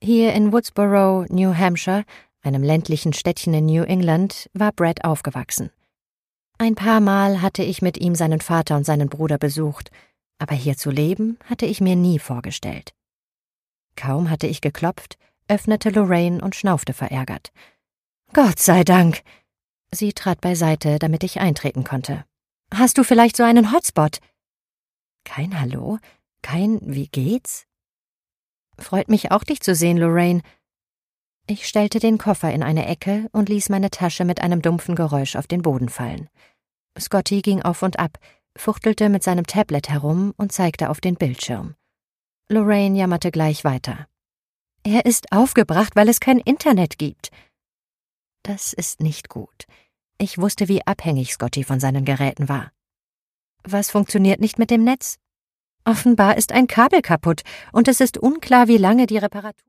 Hier in Woodsboro, New Hampshire, einem ländlichen Städtchen in New England, war Brad aufgewachsen. Ein paar Mal hatte ich mit ihm seinen Vater und seinen Bruder besucht, aber hier zu leben, hatte ich mir nie vorgestellt. Kaum hatte ich geklopft, öffnete Lorraine und schnaufte verärgert. »Gott sei Dank!« Sie trat beiseite, damit ich eintreten konnte. »Hast du vielleicht so einen Hotspot?« »Kein Hallo? Kein Wie geht's?« »Freut mich auch, dich zu sehen, Lorraine.« Ich stellte den Koffer in eine Ecke und ließ meine Tasche mit einem dumpfen Geräusch auf den Boden fallen. Scotty ging auf und ab, fuchtelte mit seinem Tablet herum und zeigte auf den Bildschirm. Lorraine jammerte gleich weiter. »Er ist aufgebracht, weil es kein Internet gibt.« Das ist nicht gut. Ich wusste, wie abhängig Scotty von seinen Geräten war. »Was funktioniert nicht mit dem Netz?« »Offenbar ist ein Kabel kaputt und es ist unklar, wie lange die Reparatur